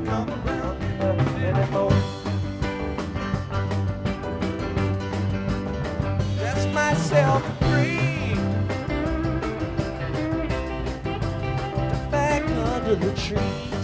come around anymore. Dress myself free, back under the tree.